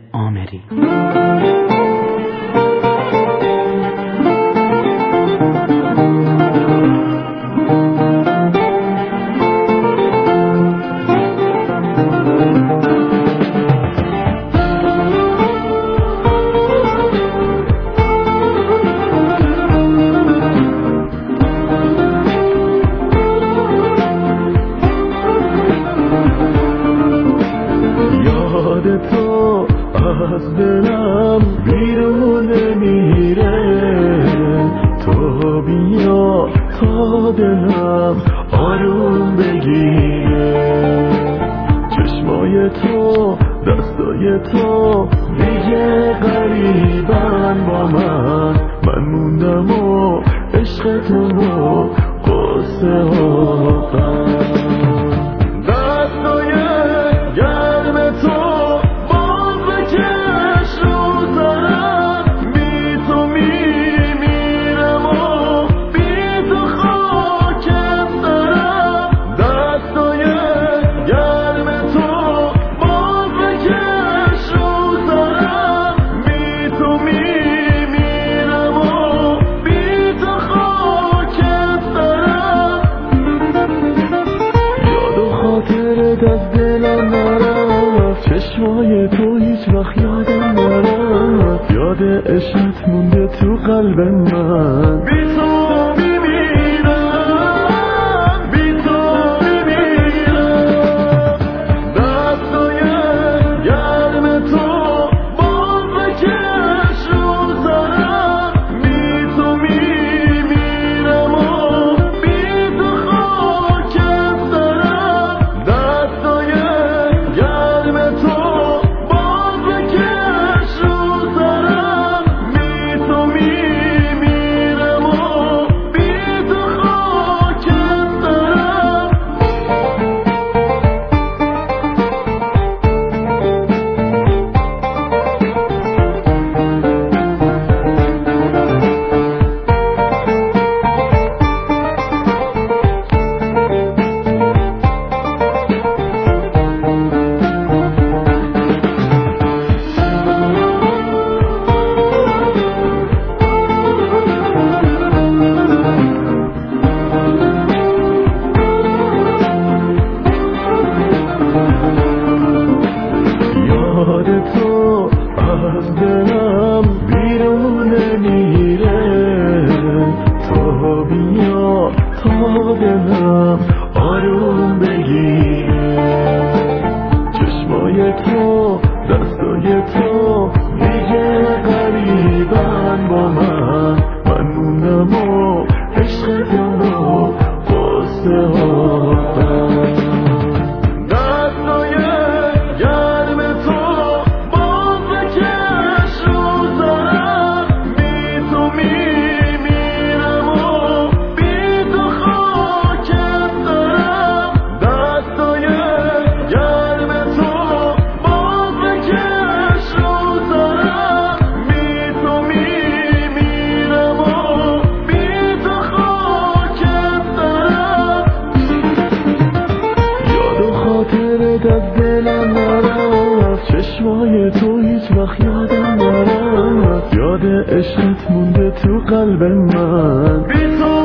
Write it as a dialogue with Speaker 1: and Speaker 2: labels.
Speaker 1: آمری.
Speaker 2: تو از دلم بیرون نمیره، تو بیا تا دلم آروم بگیره. چشمای تو دستای تو دیگه غریبن با من موندم و عشق تو و قصه ها. از دلم نرفت، چشمای تو هیچ وقت یادم نرفت، یاد عشقت مونده تو قلب من. بی تو میمیرم، بی تو میمیرم. دستای گرم تو باز بکش رو سرم، بی تو میمیرم و بی تو خاک سرم. دستای گرم تو باز بکش رو سرم، بی تو میمیرم و بی تو خاک سرم. یاد تو از دلم بیرون نمیره، تو بیا تا دلم آروم بگیره. چشمای تو دستای تو دیگه غریبن با من موندم و عشق تو و قصه ها. از دلم نرفت، چشمای تو هیچ وقت یادم نرفت، یاد عشقت مونده تو قلب من. بی تو